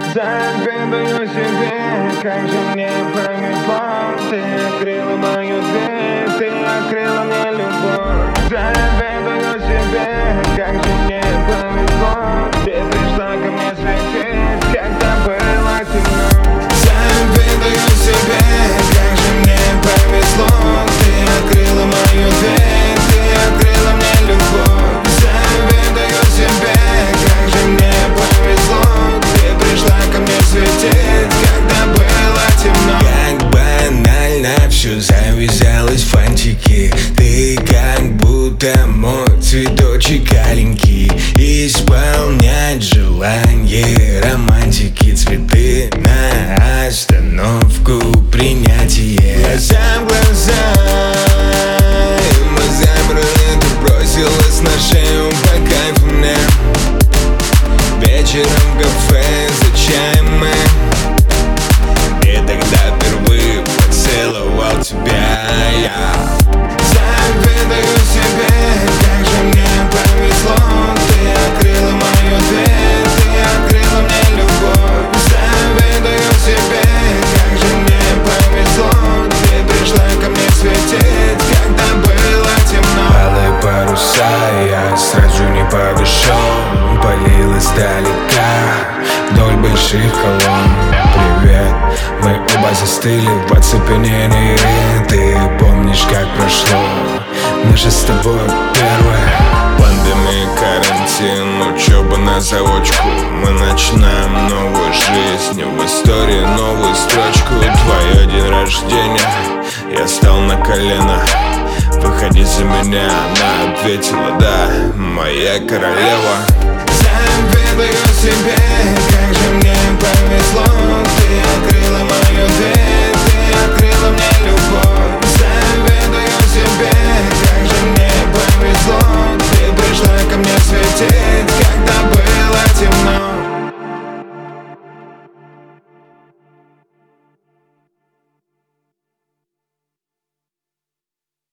Завидую себе, как же мне повезло. Ты открыла мою дверь, ты открыла мне любовь. Завидую себе, как же мне повезло. Ты пришла ко мне светить, когда было темно. Завидую себе, как же мне повезло. Ты открыла мою дверь, ты открыла мне любовь. Завидую себе, как же мне повезло. Ты пришла ко мне светить, когда было темно. Как банально все завязалось в фантики. Ты как будто мой цветочек аленький. Исполнять желание романтики. Цветы на остановку принятие. Глаза в глаза, и мы замерли. Ты бросилась на шею по кайфу мне. Вечером в кафе за чаем мы. И тогда впервые поцеловал тебя я. завидую себе, как же мне повезло. Ты открыла мою дверь, ты открыла мне любовь. Завидую себе, как же мне повезло. Ты пришла ко мне светить, когда было темно. Алые паруса, я сразу не повешен. Полил издалека вдоль больших колонн. Привет, мы оба застыли в оцепенении. Ты помнишь, как прошло наше с тобой первое? Пандемия, карантин, учеба на заочку. Мы начинаем новую жизнь, в истории новую строчку. Твое день рождения, я стал на колено. Выходи за меня, она ответила да, моя королева. Завидую себе, как же